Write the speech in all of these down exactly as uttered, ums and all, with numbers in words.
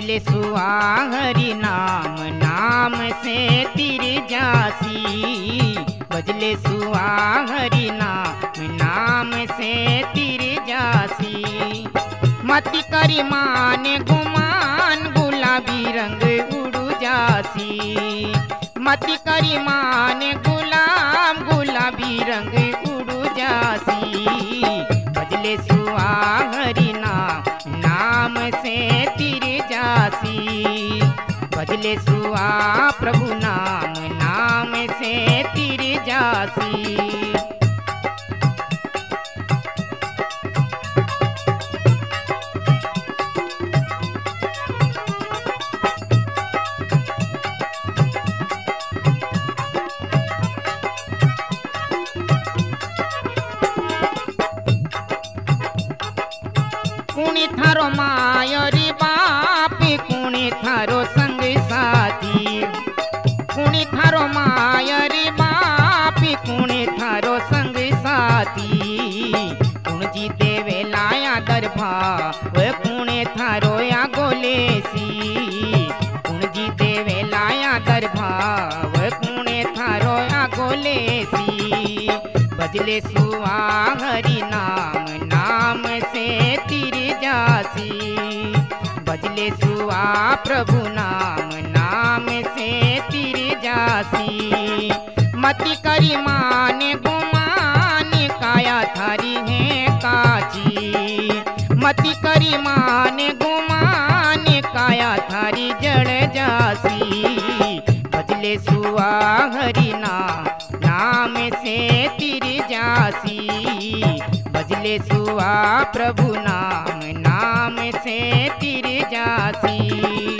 भजले सुआ हरि नाम, नाम से तिर जासी। भजले सुआ हरि नाम, नाम से तिर जासी। मति करी माने गुमान, गुलाबी रंग उड़ू जासी। मति करी माने गुलाम, गुलाबी रंग उड़ू जासी। भजले सुआ हरि नाम, नाम से तिर जासी। भजले सुआ प्रभु नाम, नाम से तिर जासी। कुणी थारो मायरी बाप, कुणी थारो संग साथी। कुणी थारो मायरी बाप, कुणी थारो संग साथी। कुण जी देवे लाया दरभा, वे कुणे थारो या गोलेसी। कुण जी देवे लाया दरभा, वे कुणे थारो या गोलेसी। भजले सुआ हरि नाम, नाम से तिर जासी। भजले सुआ प्रभु नाम, नाम से तिर जासी। मति करी माने गुमान, काया थारी है काची। मति करी माने गुमान, काया थारी जड़ जासी। भजले सुआ हरि नाम, नाम से तिर जासी। भजले सुआ प्रभु नाम, नाम से तिर जासी।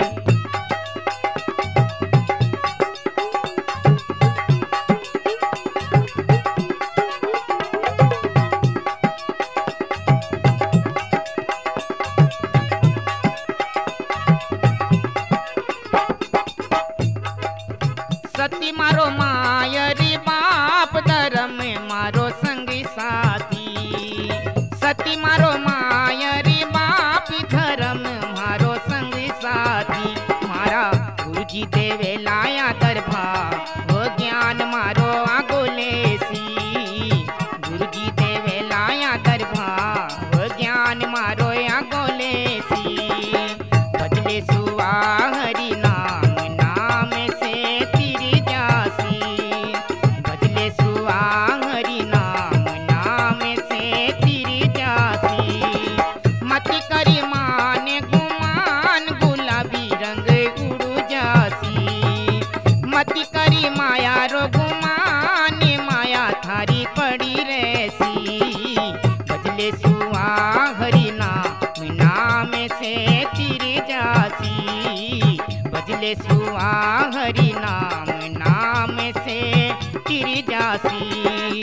सती मारो मायरी बाप, धर्म मारो संग साथी। सती मारो मायरी बाप, धर्म मारो संग साथी। मारा गुरुजी देवे लाया दरभा, वो ज्ञान मारो आगोलेसी। गुरुजी देवे लाया दरभा, वो ज्ञान मारो आगोलेसी। भजले सुआ हरि नाम, नाम से तिर जासी। भजले सुआ हरि नाम, नाम से तिर जासी। मति करी माने गुमान, गुलाबी रंग उड़ू जासी। मति करी माया रो गुमान, माया थारी पड़ी रहसी। भजले सुआ हरि नाम, नाम से तिर जासी। भजले सुआ हरि नाम, नाम से तिर जासी।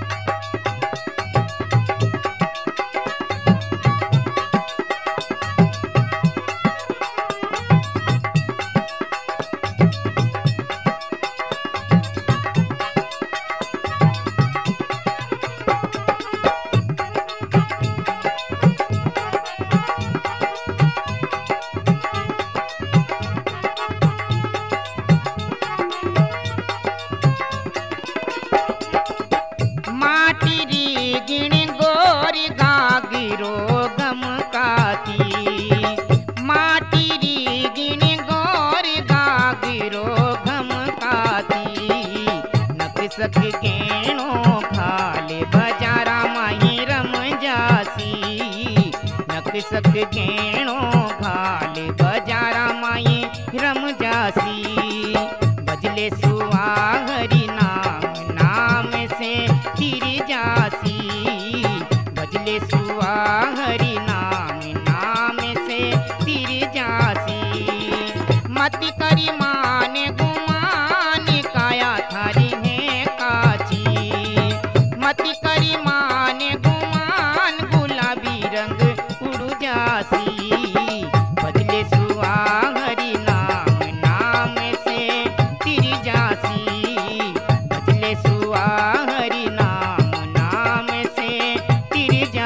सख गेणो खाले बजारा माही रम जासी। नक सख गेणो खाले बजारा माही रम जासी। भजले सुआ हरि नाम, नाम से तिर जासी। भजले सुआ हरि नाम, नाम से तिर जासी। मति करी माने गुमान, काया थारी है काची। मति करी माने गुमान, गुलाबी रंग उड़ू जासी। भजले सुआ हरि नाम, नाम से तिर जासी। भजले सुआ हरि नाम, नाम से तिर जासी।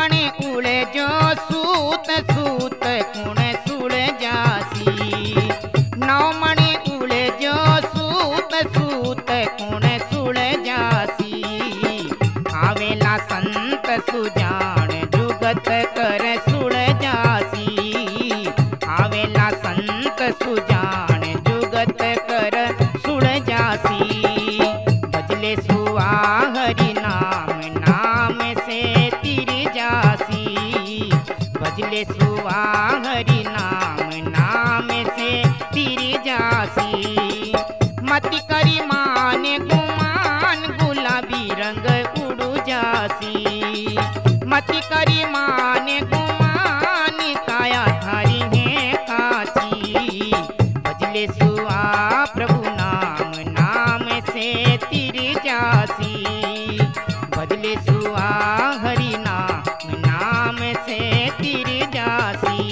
मणे उड़े जो सूत सूत कुण सुड़ जासी। नौ मणे उड़े जो सूत सूत कुण सुड़ जासी। आवेला संत सुजान जुगत कर सुड़ जासी। आवेला संत सुजान जुगत कर सुड़ जासी। भजले सुआ हरि नाम नाम से तिर जासी। भजले सुआ हरि नाम नाम से तिर जासी। मति करी माने गुमान गुलाबी रंग उड़ू जासी। मति करी माने गुमान काया थारी है काची। भजले सुआ प्रभु नाम नाम से तिर जासी। भजले सुआ हरि नाम नाम से तिर जासी।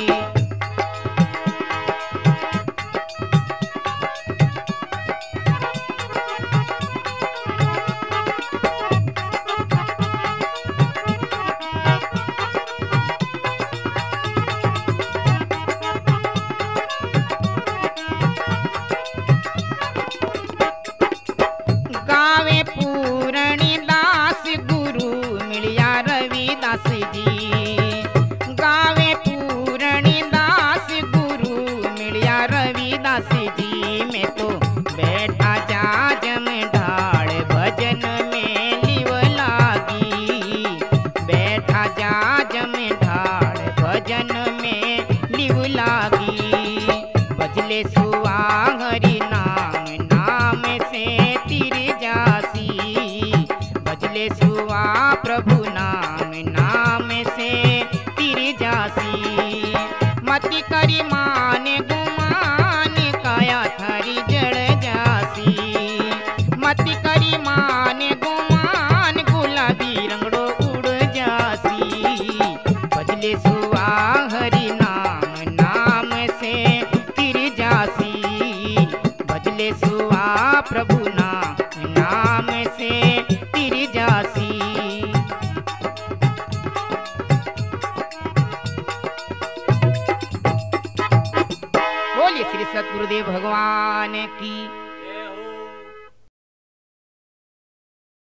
गावे पूरणी दास गुरु मिलिया रविदास जी। गावे पूरणी दास गुरु मिलिया रविदास जी। मैं तो बैठा जाजम ढाल भजन में लिव लागी। बैठा जाजम ढाल भजन में लिव लागी। भजले सुआ हरि नाम नाम से तिर जासी। भजले सुआ प्रभु नाम नाम से तिर जासी। मति करी माने गुमान काया थारी जड़ जासी। मति करी माने गुमान गुलाबी रंगड़ो उड़ जासी। भजले सुआ हरि नाम नाम से तिर जासी। भजले सुआ प्रभु नाम नाम से तिर जासी। बोलिए श्री सतगुरुदेव भगवान की।